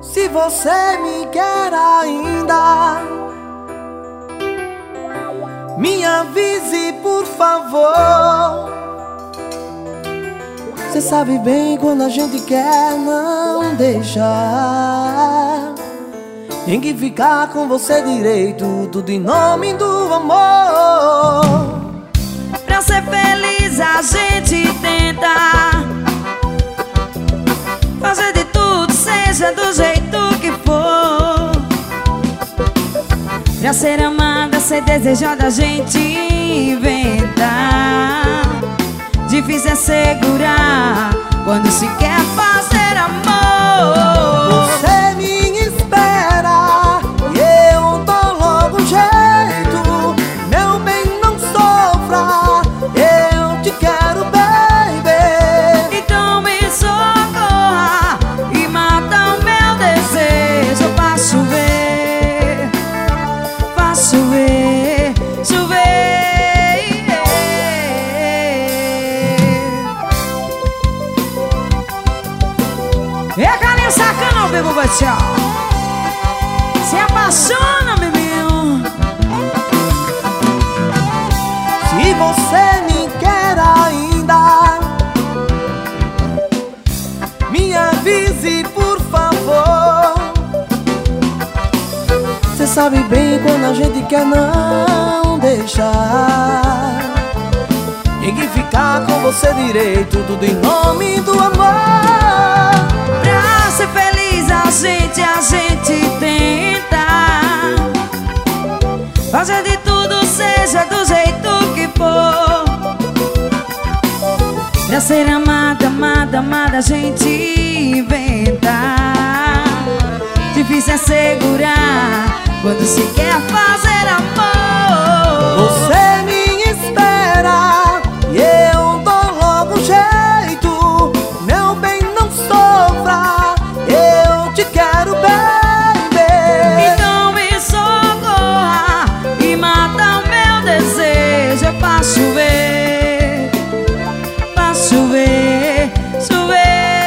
Se você me quer ainda, me avise, por favor. Cê sabe bem quando a gente quer não deixar. Tem que ficar com você direito, tudo em nome do amor. Pra ser feliz a gente tenta fazer de tudo, seja do jeito que for. Pra ser amada, ser desejada, a gente inventa. Difícil é segurar quando se quer fazer amor. Você me espera e eu dou logo um jeito. Meu bem, não sofra, eu te quero, baby. Então me socorra e mata o meu desejo. Eu faço chover, faço chover, chover. E a carinha sacana ao vivo, tchau. Se apaixona, bebezinho. Se você me quer ainda, me avise, por favor. Cê sabe bem quando a gente quer não deixar. Tem que ficar com você direito, tudo em nome do amor. Pra ser feliz a gente tenta fazer de tudo, seja do jeito que for. Pra ser amada, amada, amada, a gente inventa. Difícil é segurar quando se quer fazer amor. Você me espera e eu dou logo um jeito. Meu bem, não sofra, eu te quero, baby. Então me socorra e mata o meu desejo. Eu faço chover, faço chover, chover.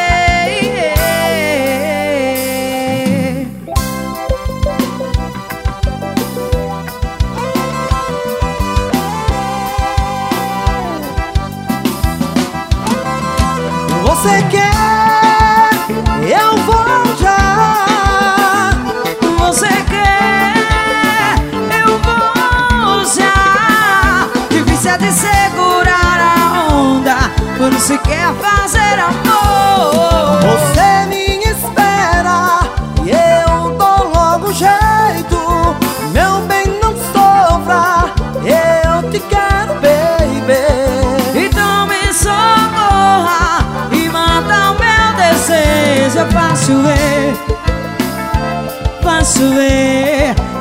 Você quer, eu vou já. Você quer, eu vou já. Difícil é de segurar a onda quando se quer fazer amor. Você me espera e eu dou logo um jeito. Meu bem, não sofra, eu te quero, baby. Então me socorra e mata o meu desejo. Eu faço chover, faço chover.